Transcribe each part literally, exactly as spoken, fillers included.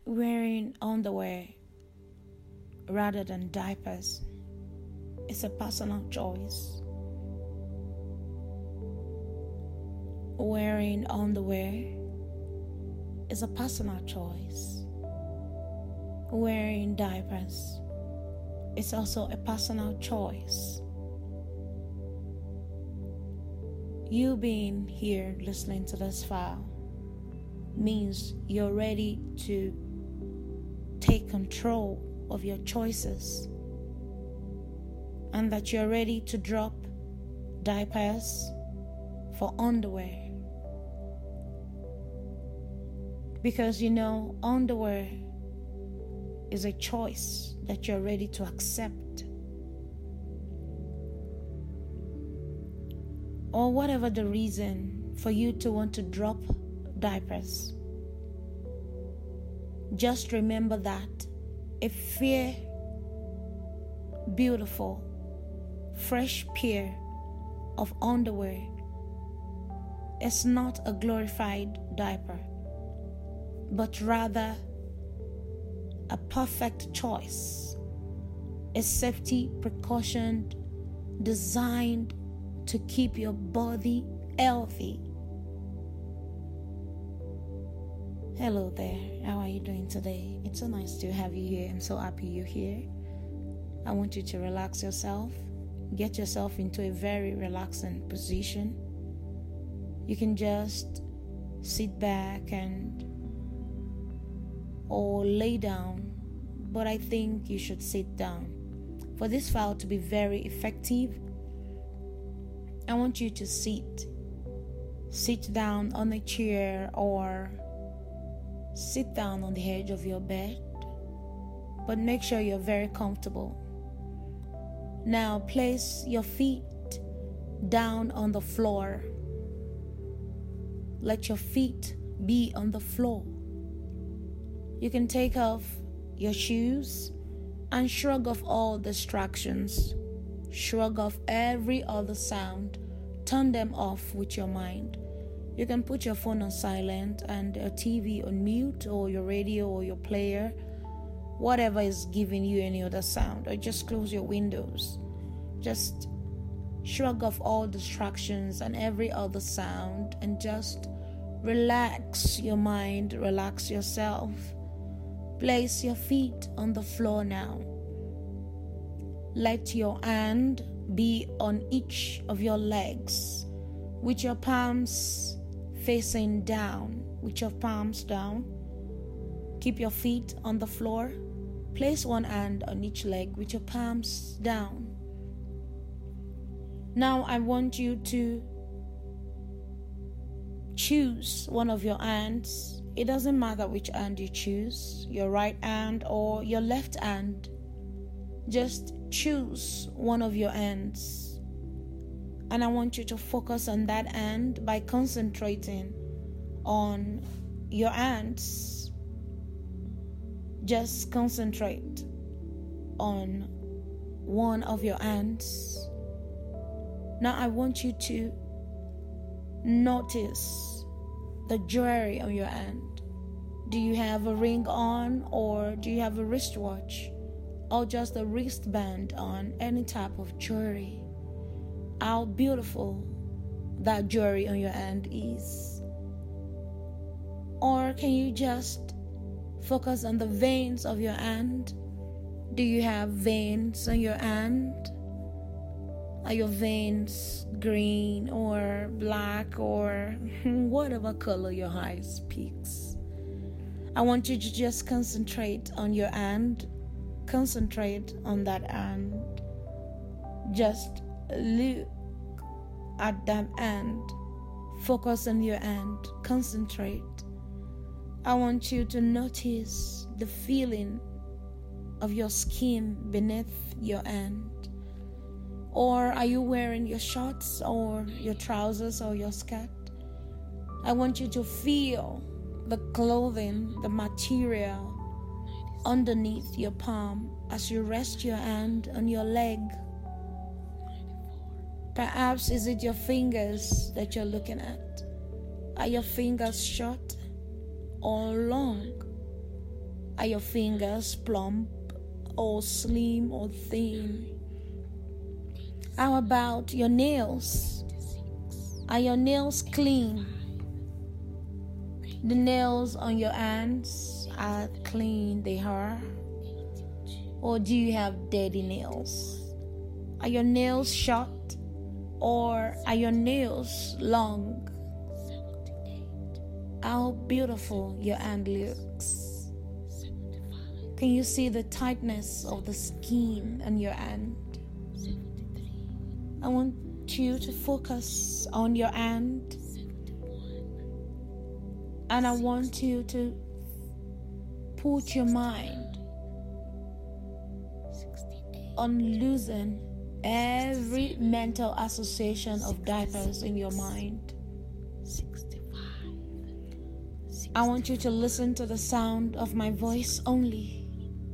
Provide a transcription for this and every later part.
Wearing underwear rather than diapers is a personal choice. Wearing underwear is a personal choice. Wearing diapers is also a personal choice. You being here listening to this file means you're ready to take control of your choices, and that you're ready to drop diapers for underwear. Because you know, underwear is a choice that you're ready to accept. Or whatever the reason for you to want to drop diapers, just remember that a fair, beautiful, fresh pair of underwear is not a glorified diaper, but rather a perfect choice, a safety precaution designed to keep your body healthy. Hello there, how are you doing today? It's so nice to have you here. I'm so happy you're here. I want you to relax yourself. Get yourself into a very relaxing position. You can just sit back and or lay down, but I think you should sit down. For this file to be very effective, I want you to sit. Sit down on a chair or sit down on the edge of your bed, but make sure you're very comfortable. Now place your feet down on the floor. Let your feet be on the floor. You can take off your shoes and shrug off all distractions. Shrug off every other sound. Turn them off with your mind. You can put your phone on silent and your T V on mute, or your radio or your player, whatever is giving you any other sound, or just close your windows. Just shrug off all distractions and every other sound and just relax your mind, relax yourself. Place your feet on the floor now. Let your hand be on each of your legs with your palms facing down, with your palms down. Keep your feet on the floor. Place one hand on each leg with your palms down. Now I want you to choose one of your hands. It doesn't matter which hand you choose, your right hand or your left hand. Just choose one of your hands. And I want you to focus on that hand by concentrating on your hands. Just concentrate on one of your hands. Now I want you to notice the jewelry on your hand. Do you have a ring on, or do you have a wristwatch, or just a wristband on? Any type of jewelry. How beautiful that jewelry on your hand is. Or can you just focus on the veins of your hand? Do you have veins on your hand? Are your veins green or black or whatever color your eyes picks? I want you to just concentrate on your hand. Concentrate on that hand. Just look at that hand. Focus on your hand. Concentrate. I want you to notice the feeling of your skin beneath your hand. Or are you wearing your shorts or your trousers or your skirt? I want you to feel the clothing, the material underneath your palm as you rest your hand on your leg. Perhaps is it your fingers that you're looking at? Are your fingers short or long? Are your fingers plump or slim or thin? How about your nails? Are your nails clean? The nails on your hands are clean, they are? Or do you have dirty nails? Are your nails short or are your nails long? How beautiful your hand looks. Can you see the tightness of the skin on your hand? I want you to focus on your hand, and I want you to put your mind on losing every mental association of diapers in your mind. I want you to listen to the sound of my voice only.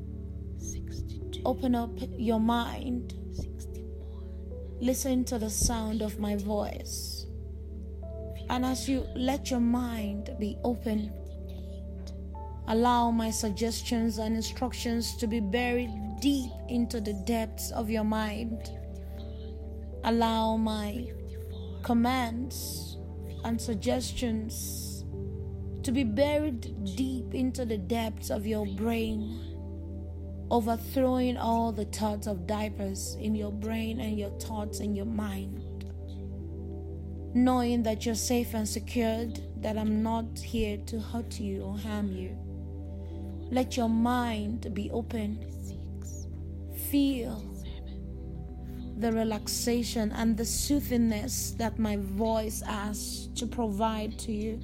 Open up your mind. Listen to the sound of my voice. And as you let your mind be open, allow my suggestions and instructions to be buried deep into the depths of your mind. Allow my commands and suggestions to be buried deep into the depths of your brain, overthrowing all the thoughts of diapers in your brain and your thoughts in your mind. Knowing that you're safe and secured, that I'm not here to hurt you or harm you. Let your mind be open. Feel the relaxation and the soothingness that my voice has to provide to you.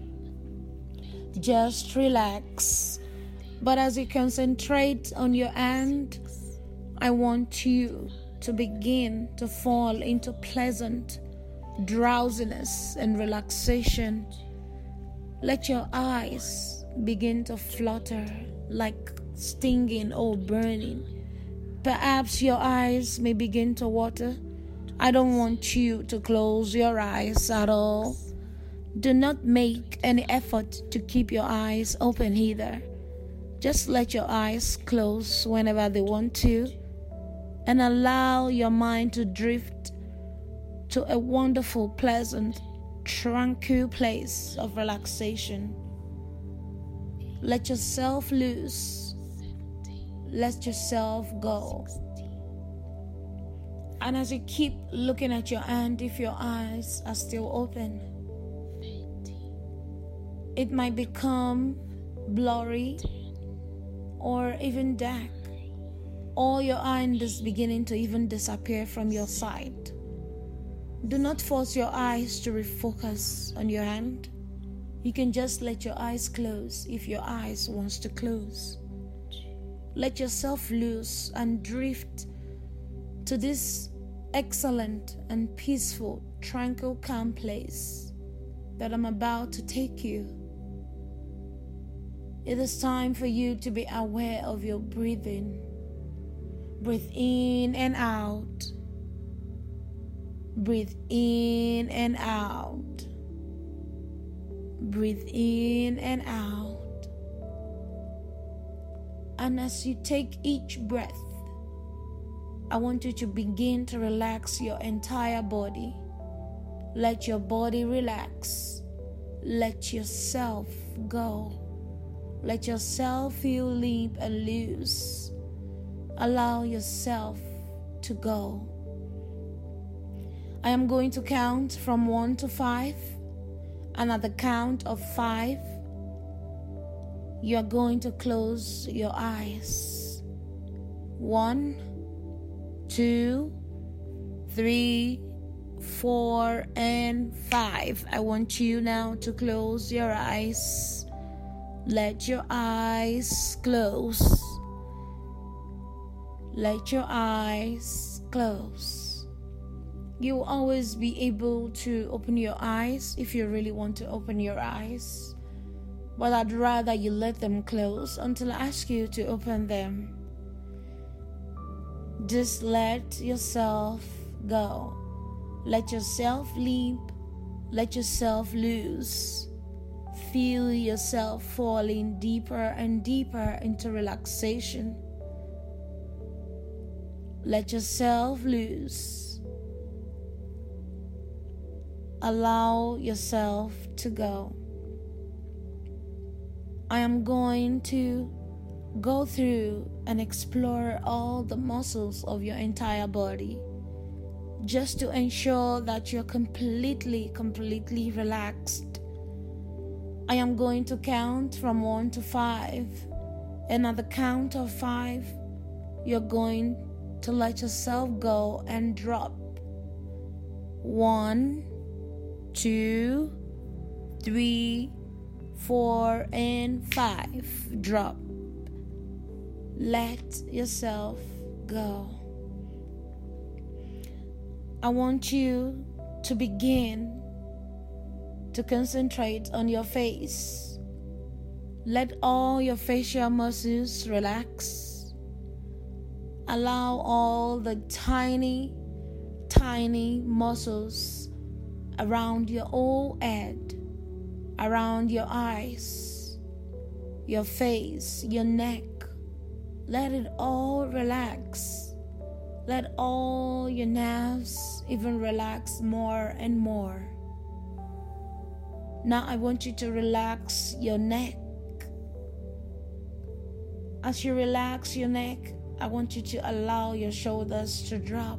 Just relax. But as you concentrate on your hand, I want you to begin to fall into pleasant drowsiness and relaxation. Let your eyes begin to flutter like stinging or burning. Perhaps your eyes may begin to water. I don't want you to close your eyes at all. Do not make any effort to keep your eyes open either. Just let your eyes close whenever they want to, and allow your mind to drift to a wonderful, pleasant, tranquil place of relaxation. Let yourself loose. Let yourself go. And as you keep looking at your hand, if your eyes are still open, it might become blurry or even dark, or your hand is beginning to even disappear from your sight. Do not force your eyes to refocus on your hand. You can just let your eyes close if your eyes wants to close. Let yourself loose and drift to this excellent and peaceful, tranquil, calm place that I'm about to take you. It is time for you to be aware of your breathing. Breathe in and out. Breathe in and out. Breathe in and out. And as you take each breath, I want you to begin to relax your entire body. Let your body relax. Let yourself go. Let yourself feel limp and loose. Allow yourself to go. I am going to count from one to five, and at the count of five, you are going to close your eyes. One, two, three, four, and five. I want you now to close your eyes. Let your eyes close. Let your eyes close. You will always be able to open your eyes if you really want to open your eyes. But I'd rather you let them close until I ask you to open them. Just let yourself go. Let yourself limp. Let yourself loose. Feel yourself falling deeper and deeper into relaxation. Let yourself loose. Allow yourself to go. I am going to go through and explore all the muscles of your entire body, just to ensure that you're completely, completely relaxed. I am going to count from one to five, and at the count of five, you're going to let yourself go and drop. One, two, three, four, and five. Drop. Let yourself go. I want you to begin to concentrate on your face. Let all your facial muscles relax. Allow all the tiny, tiny muscles around your whole head, around your eyes, your face, your neck. Let it all relax. Let all your nerves even relax more and more. Now I want you to relax your neck. As you relax your neck, I want you to allow your shoulders to drop.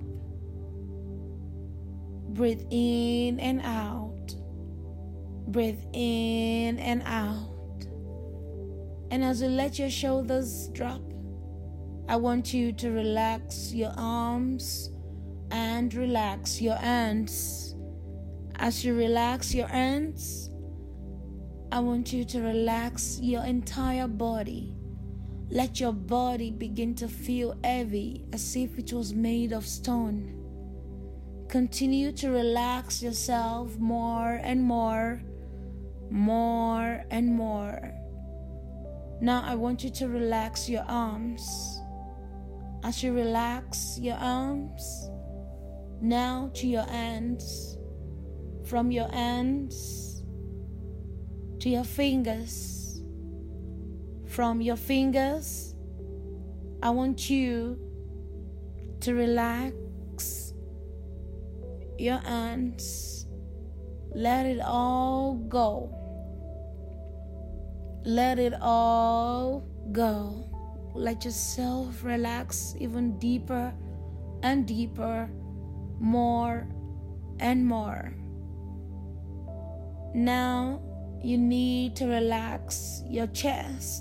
Breathe in and out. Breathe in and out. And as you let your shoulders drop, I want you to relax your arms and relax your hands. As you relax your hands, I want you to relax your entire body. Let your body begin to feel heavy, as if it was made of stone. Continue to relax yourself more and more, more and more. Now I want you to relax your arms. As you relax your arms, now to your hands, from your hands to your fingers, from your fingers, I want you to relax your hands. Let it all go. Let it all go. Let yourself relax even deeper and deeper, more and more. Now you need to relax your chest.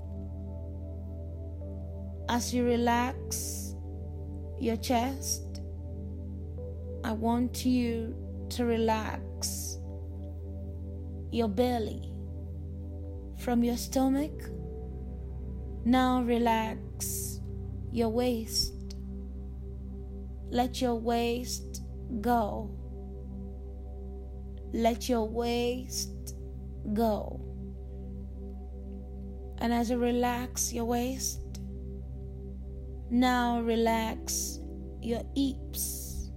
As you relax your chest, I want you to relax your belly from your stomach. Now relax your waist. Let your waist go. Let your waist go. And as you relax your waist, now relax your hips.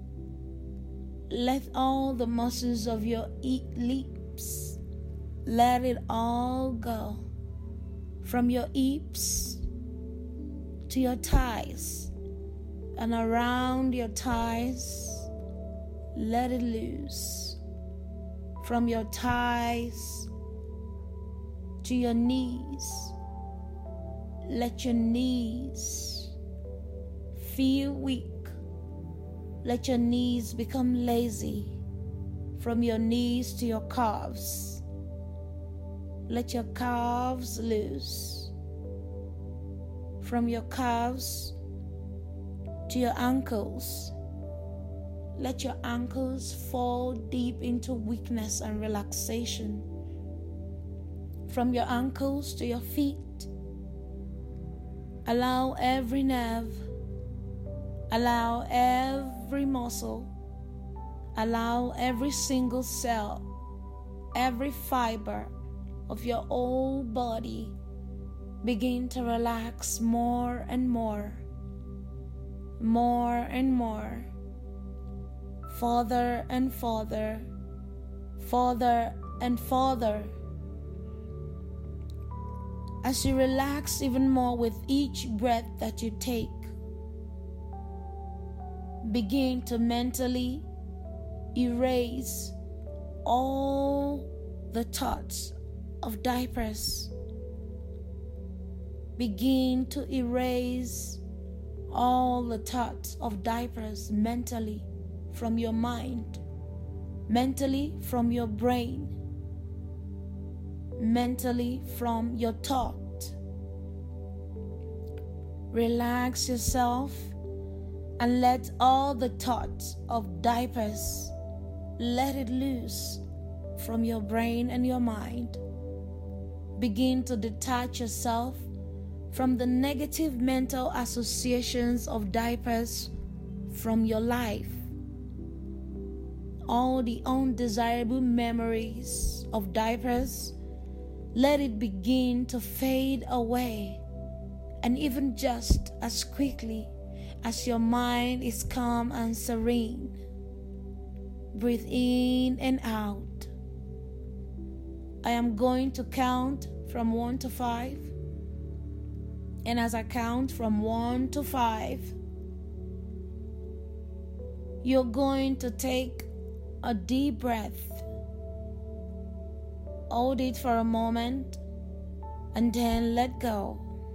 Let all the muscles of your hips, let it all go. From your hips to your thighs and around your thighs, let it loose. From your thighs to your knees, let your knees feel weak. Let your knees become lazy. From your knees to your calves, let your calves loose. From your calves to your ankles, let your ankles fall deep into weakness and relaxation. From your ankles to your feet, allow every nerve, allow every muscle, allow every single cell, every fiber of your whole body begin to relax more and more, more and more, farther and farther, farther and farther As you relax even more with each breath that you take, begin to mentally erase all the thoughts of diapers. Begin to erase all the thoughts of diapers mentally from your mind, mentally from your brain, mentally from your thought. Relax yourself and let all the thoughts of diapers, let it loose from your brain and your mind. Begin to detach yourself from the negative mental associations of diapers from your life. All the undesirable memories of diapers, let it begin to fade away, and even just as quickly as your mind is calm and serene. Breathe in and out. I am going to count from one to five. And as I count from one to five, you're going to take a deep breath. Hold it for a moment and then let go.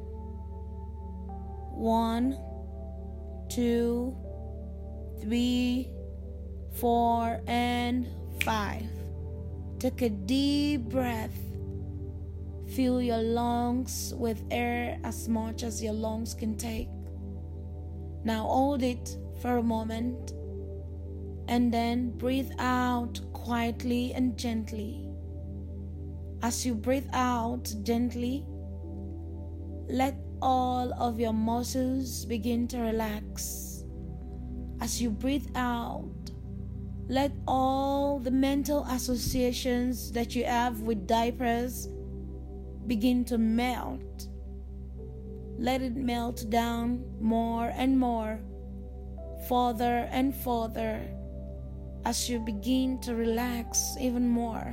One, two, three, four, and five. Take a deep breath. Fill your lungs with air as much as your lungs can take. Now hold it for a moment and then breathe out quietly and gently. As you breathe out gently, let all of your muscles begin to relax. As you breathe out, let all the mental associations that you have with diapers begin to melt. Let it melt down more and more, further and further, as you begin to relax even more.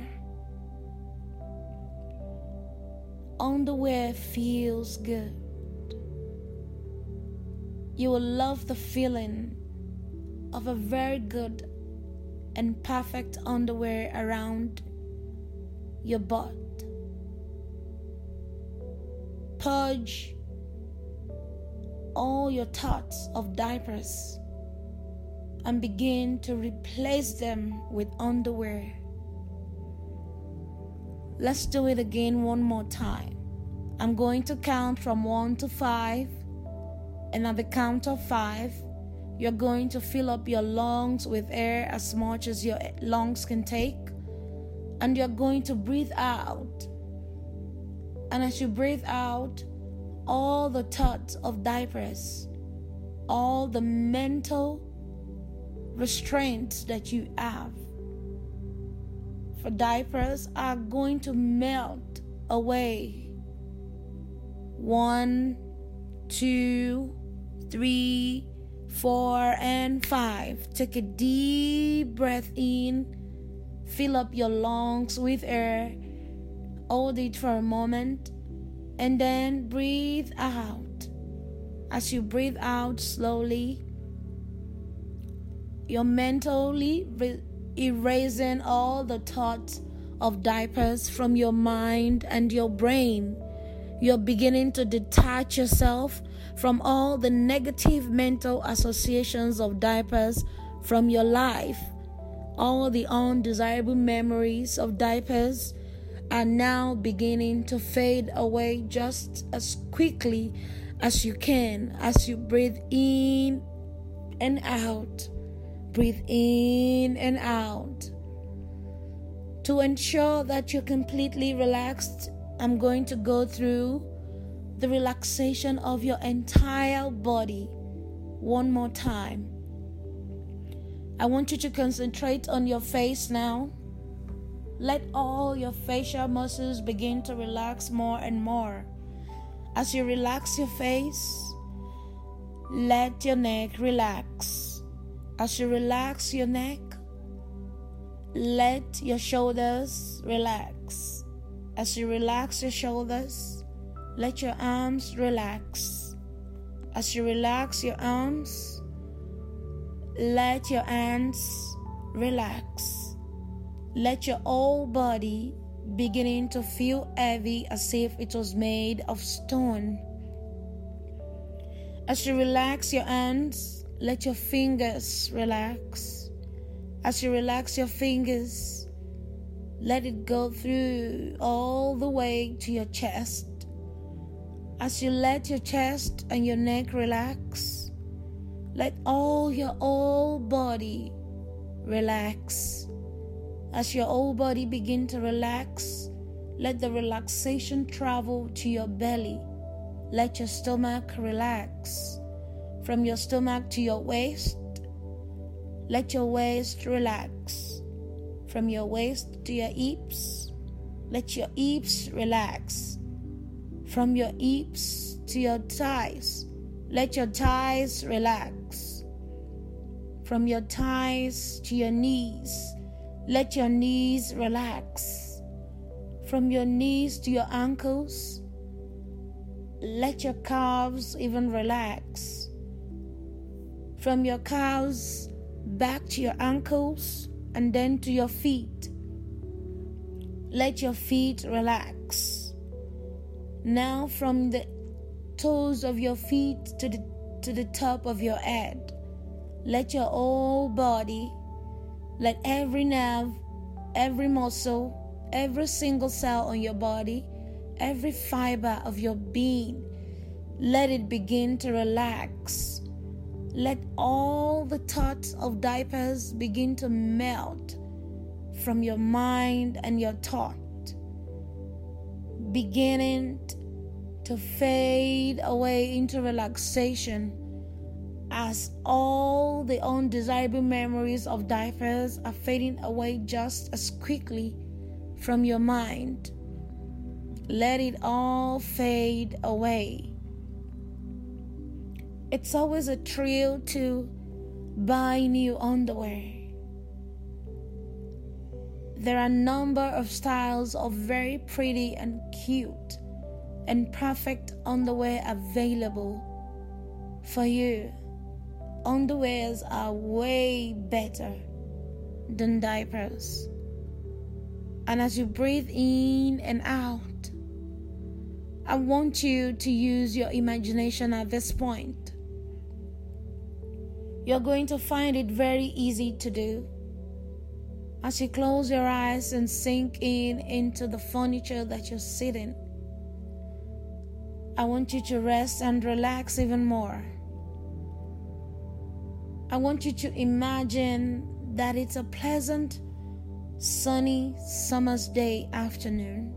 Underwear feels good. You will love the feeling of a very good and perfect underwear around your butt. Purge all your thoughts of diapers and begin to replace them with underwear. Let's do it again one more time. I'm going to count from one to five, and at the count of five, you're going to fill up your lungs with air as much as your lungs can take, and you're going to breathe out. And as you breathe out, all the thoughts of diapers, all the mental restraints that you have for diapers are going to melt away. One, two, three, four, and five. Take a deep breath in. Fill up your lungs with air. Hold it for a moment and then breathe out. As you breathe out slowly, you're mentally re- erasing all the thoughts of diapers from your mind and your brain. You're beginning to detach yourself from all the negative mental associations of diapers from your life. All the undesirable memories of diapers are now beginning to fade away just as quickly as you can as you breathe in and out. Breathe in and out. To ensure that you're completely relaxed, I'm going to go through the relaxation of your entire body one more time. I want you to concentrate on your face now. Let all your facial muscles begin to relax more and more. As you relax your face, let your neck relax. As you relax your neck, let your shoulders relax. As you relax your shoulders, let your arms relax. As you relax your arms, let your hands relax. Let your whole body beginning to feel heavy as if it was made of stone. As you relax your hands, let your fingers relax. As you relax your fingers, let it go through all the way to your chest. As you let your chest and your neck relax, let all your whole body relax. As your whole body begin to relax, let the relaxation travel to your belly. Let your stomach relax. From your stomach to your waist, let your waist relax. From your waist to your hips, let your hips relax. From your hips to your thighs, let your thighs relax. From your thighs to your knees, let your knees relax. From your knees to your ankles, let your calves even relax. From your calves back to your ankles and then to your feet, let your feet relax. Now from the toes of your feet to the to the top of your head, let your whole body, let every nerve, every muscle, every single cell on your body, every fiber of your being, let it begin to relax. Let all the thoughts of diapers begin to melt from your mind and your thought, beginning to fade away into relaxation as all the undesirable memories of diapers are fading away just as quickly from your mind. Let it all fade away. It's always a thrill to buy new underwear. There are a number of styles of very pretty and cute and perfect underwear available for you. Underwears are way better than diapers. And as you breathe in and out, I want you to use your imagination at this point. You're going to find it very easy to do. As you close your eyes and sink in into the furniture that you're sitting, I want you to rest and relax even more. I want you to imagine that it's a pleasant, sunny summer's day afternoon.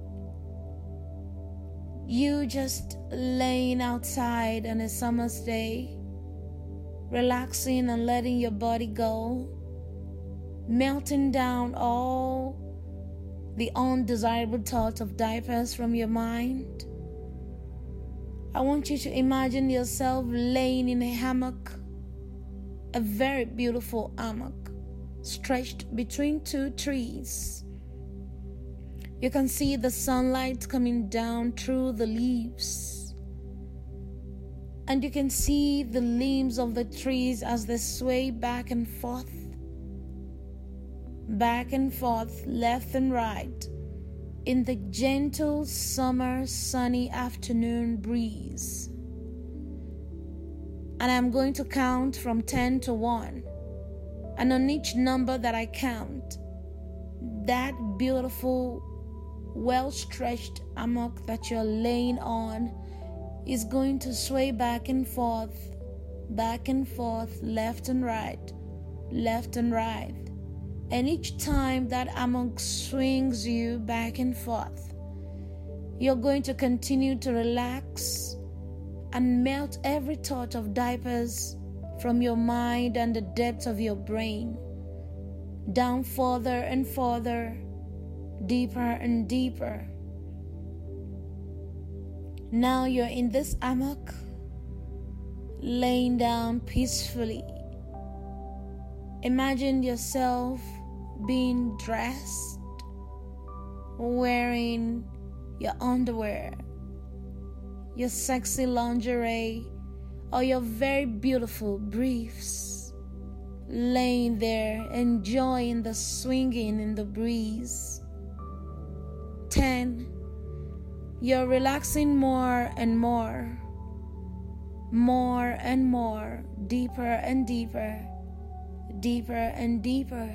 You just laying outside on a summer's day, relaxing and letting your body go, melting down all the undesirable thoughts of diapers from your mind. I want you to imagine yourself laying in a hammock, a very beautiful hammock, stretched between two trees. You can see the sunlight coming down through the leaves. And you can see the limbs of the trees as they sway back and forth, back and forth, left and right, in the gentle summer sunny afternoon breeze. And I'm going to count from ten to one. And on each number that I count, that beautiful, well-stretched hammock that you're laying on is going to sway back and forth, back and forth, left and right, left and right. And each time that hammock swings you back and forth, you're going to continue to relax and melt every thought of diapers from your mind and the depths of your brain, down further and further, deeper and deeper. Now you're in this hammock, laying down peacefully. Imagine yourself being dressed, wearing your underwear, your sexy lingerie, or your very beautiful briefs, laying there enjoying the swinging in the breeze. ten. You're relaxing more and more, more and more, deeper and deeper, deeper and deeper.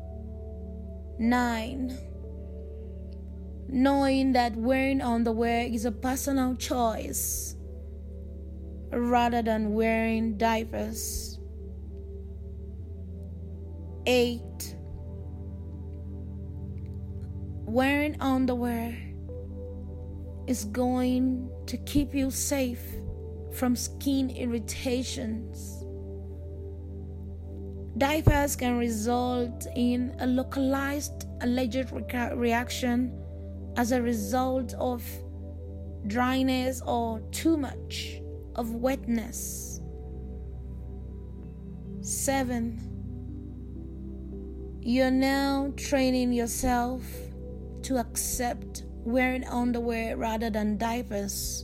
nine. Knowing that wearing underwear is a personal choice rather than wearing diapers. eight. Wearing underwear is going to keep you safe from skin irritations. Diapers can result in a localized allergic re- reaction as a result of dryness or too much of wetness. seven. You're now training yourself to accept wearing underwear rather than diapers,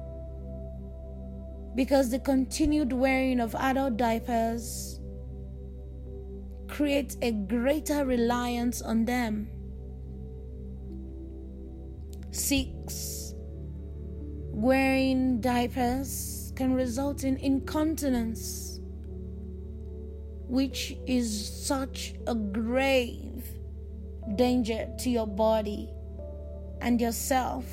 because the continued wearing of adult diapers creates a greater reliance on them. six. Wearing diapers can result in incontinence, which is such a grave danger to your body and yourself.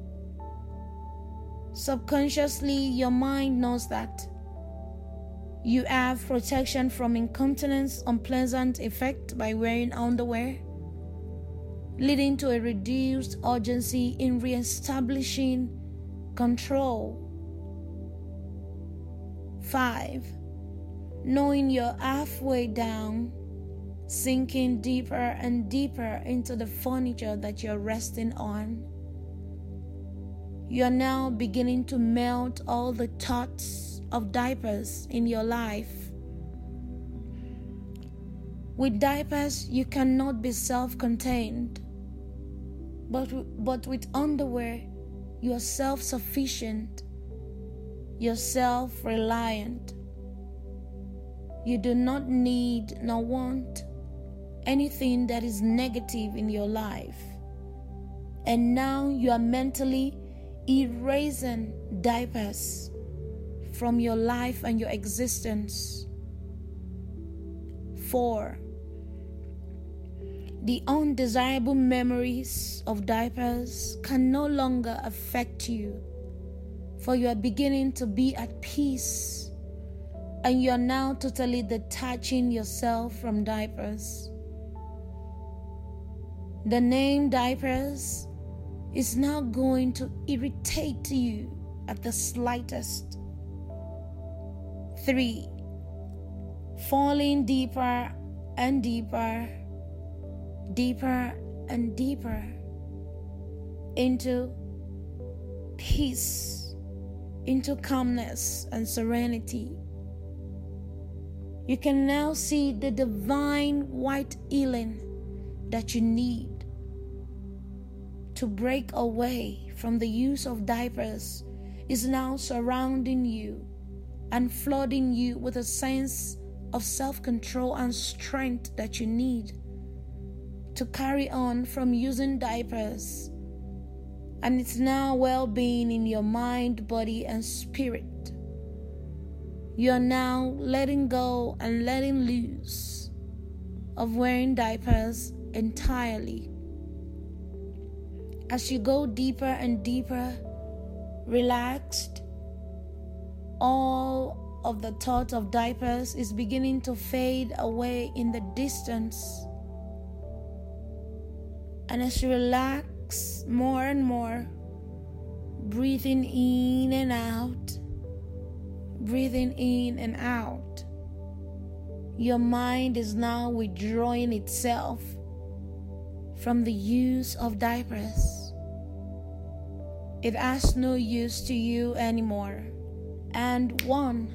Subconsciously, your mind knows that you have protection from incontinence unpleasant effect by wearing underwear, leading to a reduced urgency in re-establishing control. five. Knowing you're halfway down, sinking deeper and deeper into the furniture that you're resting on, you're now beginning to melt all the thoughts of diapers in your life. With diapers, you cannot be self-contained, but, but with underwear, you are self-sufficient, you're self-reliant. You do not need nor want anything that is negative in your life. And now you are mentally erasing diapers from your life and your existence. four. The undesirable memories of diapers can no longer affect you, for you are beginning to be at peace, and you are now totally detaching yourself from diapers. The name diapers is now going to irritate you at the slightest. three. Falling deeper and deeper, deeper and deeper into peace, into calmness and serenity. You can now see the divine white healing that you need to break away from the use of diapers is now surrounding you and flooding you with a sense of self-control and strength that you need to carry on from using diapers. And it's now well-being in your mind, body, and spirit. You're now letting go and letting loose of wearing diapers entirely. As you go deeper and deeper, relaxed, all of the thought of diapers is beginning to fade away in the distance. And as you relax more and more, breathing in and out, breathing in and out, your mind is now withdrawing itself from the use of diapers. It has no use to you anymore. And one,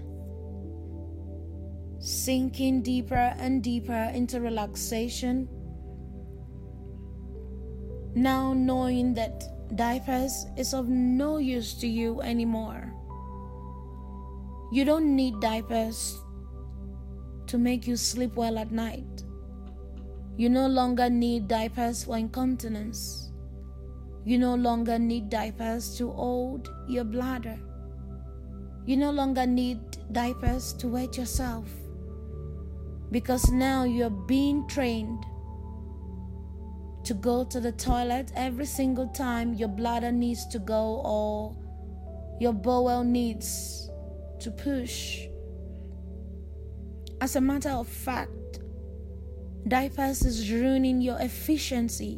sinking deeper and deeper into relaxation, now knowing that diapers is of no use to you anymore. You don't need diapers to make you sleep well at night. You no longer need diapers for incontinence. You no longer need diapers to hold your bladder. You no longer need diapers to wet yourself, because now you're being trained to go to the toilet every single time your bladder needs to go or your bowel needs to push. As a matter of fact, diapers is ruining your efficiency,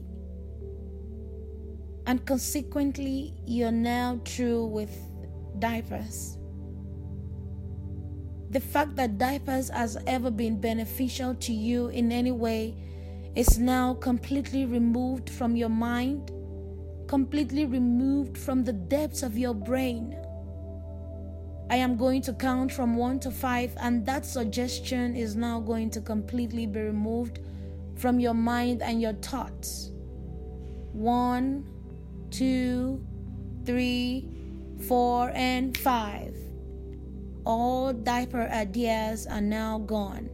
and consequently, you're now through with diapers. The fact that diapers has ever been beneficial to you in any way is now completely removed from your mind, completely removed from the depths of your brain. I am going to count from one to five, and that suggestion is now going to completely be removed from your mind and your thoughts. One, two, three, four, and five. All diaper ideas are now gone.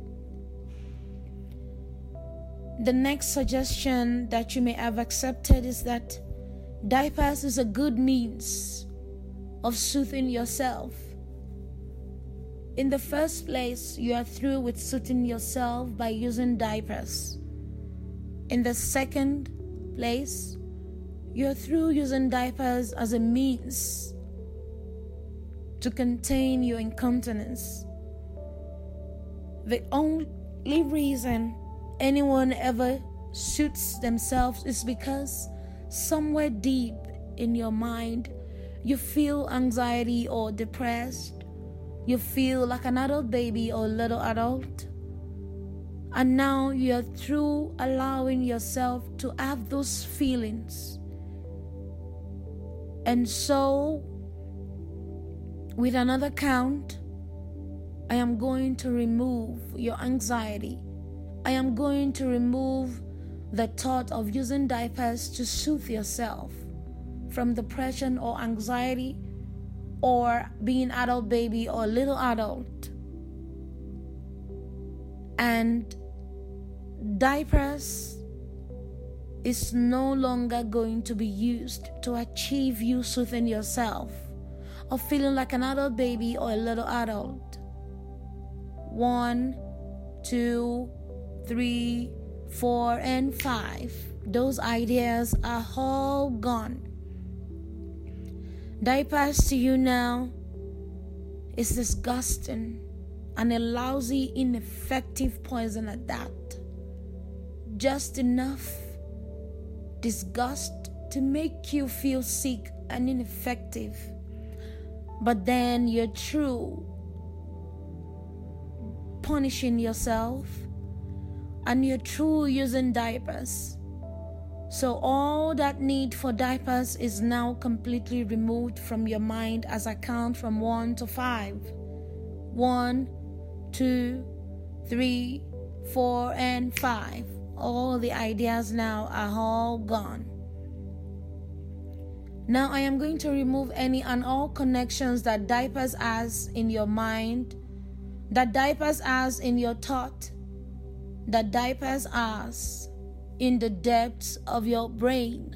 The next suggestion that you may have accepted is that diapers is a good means of soothing yourself. In the first place, you are through with soothing yourself by using diapers. In the second place, you are through using diapers as a means to contain your incontinence. The only reason anyone ever soothes themselves is because somewhere deep in your mind you feel anxiety or depressed. You feel like an adult baby or little adult. And now you're through allowing yourself to have those feelings. And so, with another count, I am going to remove your anxiety. I am going to remove the thought of using diapers to soothe yourself from depression or anxiety or being adult baby or little adult. And diapers is no longer going to be used to achieve you soothing yourself or feeling like an adult baby or a little adult. One, two, three, four, and five. Those ideas are all gone. Diapers to you now is disgusting and a lousy, ineffective poison at that. Just enough disgust to make you feel sick and ineffective. But then you're through punishing yourself and you're through using diapers. So all that need for diapers is now completely removed from your mind as I count from one to five. One, two, three, four, and five. All the ideas now are all gone. Now I am going to remove any and all connections that diapers has in your mind, that diapers has in your thought, that diapers has in the depths of your brain.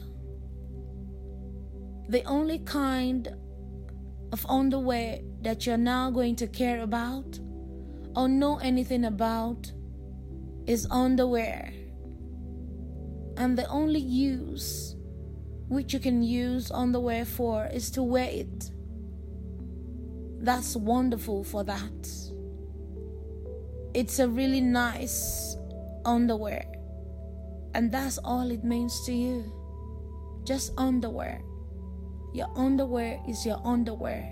The only kind of underwear that you're now going to care about or know anything about is underwear. And the only use which you can use underwear for is to wear it. That's wonderful for that. It's a really nice underwear. And that's all it means to you. Just underwear. Your underwear is your underwear.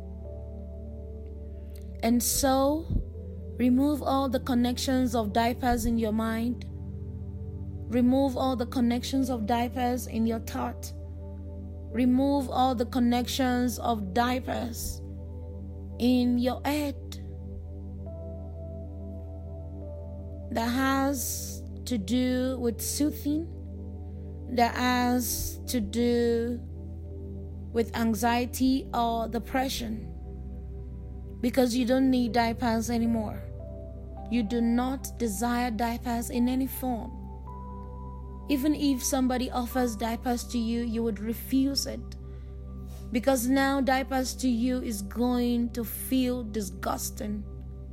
And so, remove all the connections of diapers in your mind. Remove all the connections of diapers in your thought. Remove all the connections of diapers in your head. That has to do with soothing, that has to do with anxiety or depression because you don't need diapers anymore. You do not desire diapers in any form. Even if somebody offers diapers to you, you would refuse it because now diapers to you is going to feel disgusting,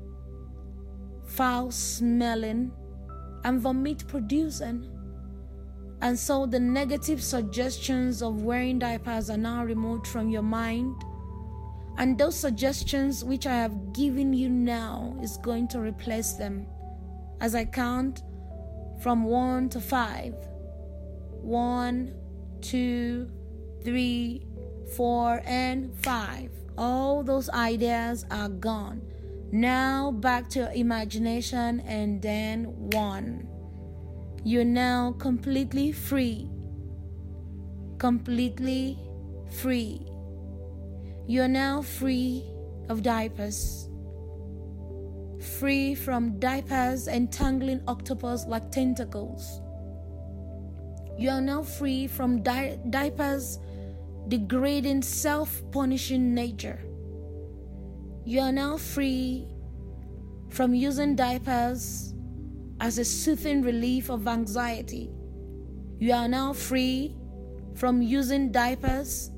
foul smelling, and vomit producing. And so the negative suggestions of wearing diapers are now removed from your mind. And those suggestions which I have given you now is going to replace them. As I count from one to five. One, two, three, four, and five. All those ideas are gone. Now back to your imagination, and then one. You're now completely free. Completely free. You're now free of diapers. Free from diapers entangling octopus like tentacles. You are now free from di- diapers degrading self-punishing nature. You are now free from using diapers as a soothing relief of anxiety. You are now free from using diapers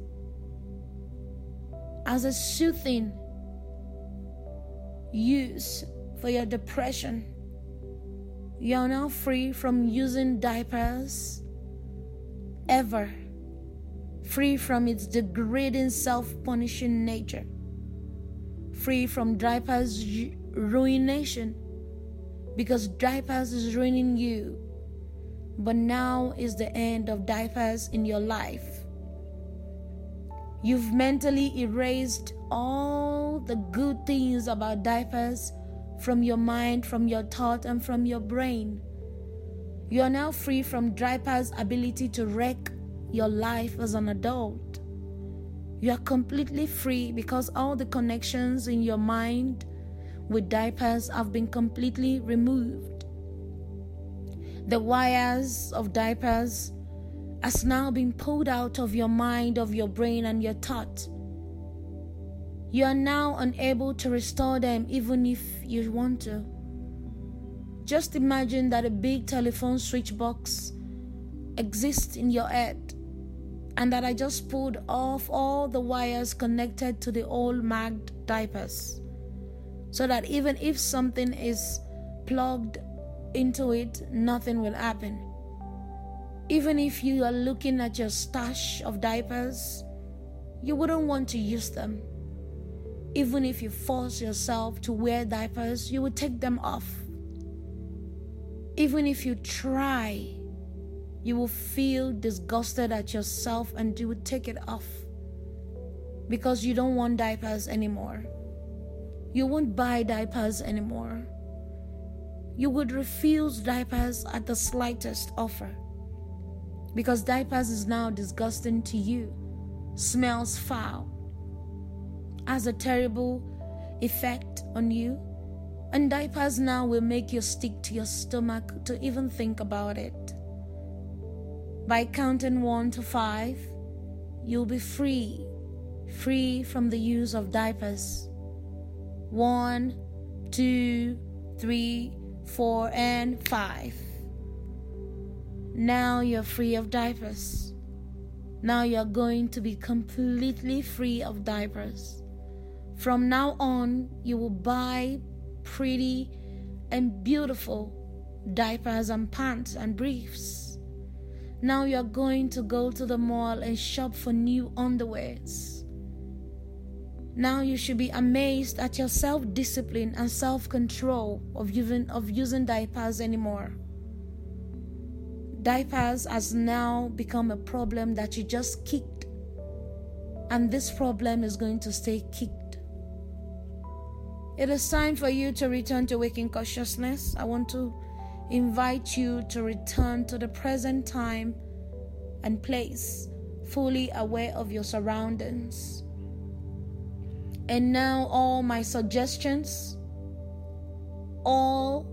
as a soothing use for your depression. You are now free from using diapers ever, free from its degrading self-punishing nature, free from diapers ruination, because diapers is ruining you. But now is the end of diapers in your life. You've mentally erased all the good things about diapers from your mind, from your thought, and from your brain. You are now free from diapers' ability to wreck your life as an adult. You are completely free because all the connections in your mind with diapers have been completely removed. The wires of diapers has now been pulled out of your mind, of your brain, and your thought. You are now unable to restore them even if you want to. Just imagine that a big telephone switch box exists in your head and that I just pulled off all the wires connected to the old marked diapers so that even if something is plugged into it, nothing will happen. Even if you are looking at your stash of diapers, you wouldn't want to use them. Even if you force yourself to wear diapers, you would take them off. Even if you try, you will feel disgusted at yourself and you would take it off because you don't want diapers anymore. You won't buy diapers anymore. You would refuse diapers at the slightest offer because diapers is now disgusting to you, smells foul, has a terrible effect on you, and diapers now will make you stick to your stomach to even think about it. By counting one to five, you'll be free, free from the use of diapers. One, two, three, four, and five. Now you're free of diapers. Now you're going to be completely free of diapers. From now on, you will buy pretty and beautiful diapers and pants and briefs. Now you're going to go to the mall and shop for new underwears. Now you should be amazed at your self-discipline and self-control of using, of using diapers anymore. Diapers has now become a problem that you just kicked, and this problem is going to stay kicked. It is time for you to return to waking consciousness. I want to invite you to return to the present time and place, fully aware of your surroundings. And now all my suggestions, all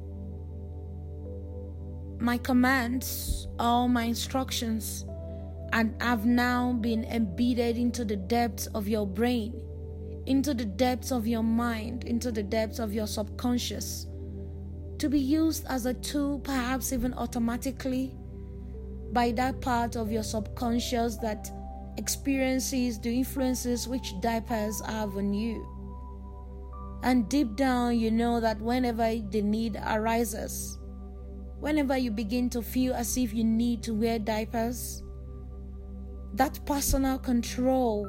my commands, all my instructions and have now been embedded into the depths of your brain, into the depths of your mind, into the depths of your subconscious, to be used as a tool, perhaps even automatically, by that part of your subconscious that experiences the influences which diapers have on you. And deep down, you know that whenever the need arises, whenever you begin to feel as if you need to wear diapers, that personal control,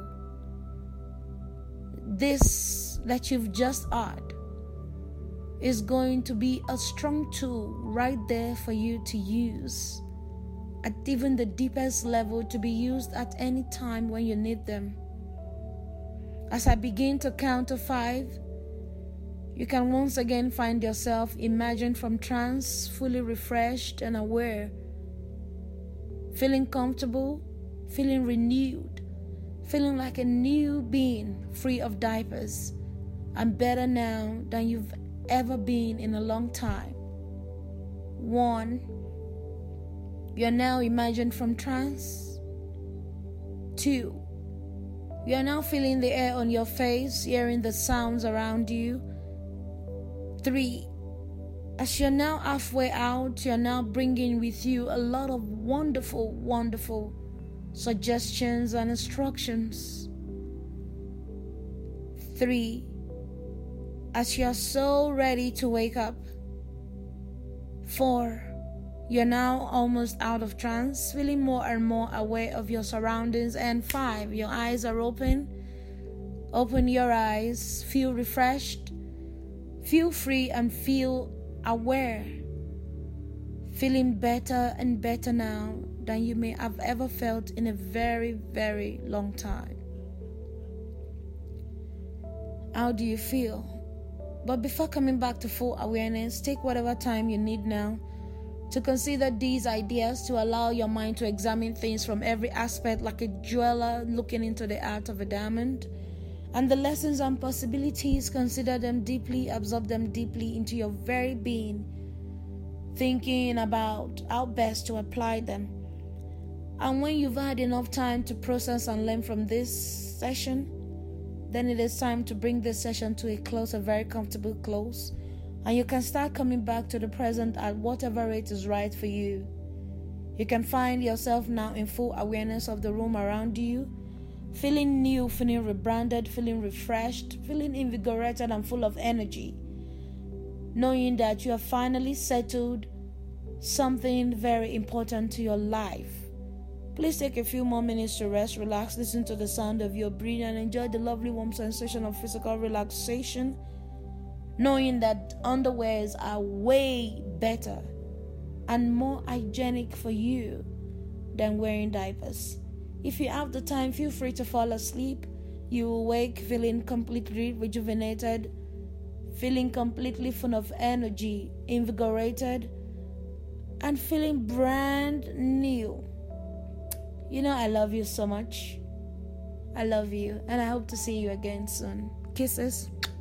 this that you've just had, is going to be a strong tool right there for you to use at even the deepest level, to be used at any time when you need them. As I begin to count to five, you can once again find yourself emerging from trance, fully refreshed and aware, feeling comfortable, feeling renewed, feeling like a new being, free of diapers, and better now than you've ever been in a long time. One, you're now emerging from trance. Two, you're now feeling the air on your face, hearing the sounds around you. Three, as you're now halfway out, you're now bringing with you a lot of wonderful, wonderful suggestions and instructions. Three, as you're so ready to wake up. Four, you're now almost out of trance, feeling more and more aware of your surroundings. And five, your eyes are open. Open your eyes, feel refreshed, feel free, and feel aware, feeling better and better now than you may have ever felt in a very, very long time. How do you feel? But before coming back to full awareness, take whatever time you need now to consider these ideas, to allow your mind to examine things from every aspect, like a jeweler looking into the heart of a diamond. And the lessons and possibilities, consider them deeply, absorb them deeply into your very being, thinking about how best to apply them. And when you've had enough time to process and learn from this session, then it is time to bring this session to a close, a very comfortable close. And you can start coming back to the present at whatever rate is right for you. You can find yourself now in full awareness of the room around you, feeling new, feeling rebranded, feeling refreshed, feeling invigorated and full of energy, knowing that you have finally settled something very important to your life. Please take a few more minutes to rest, relax, listen to the sound of your breathing, and enjoy the lovely warm sensation of physical relaxation, knowing that underwears are way better and more hygienic for you than wearing diapers. If you have the time, feel free to fall asleep. You will wake feeling completely rejuvenated, feeling completely full of energy, invigorated, and feeling brand new. You know, I love you so much. I love you, and I hope to see you again soon. Kisses.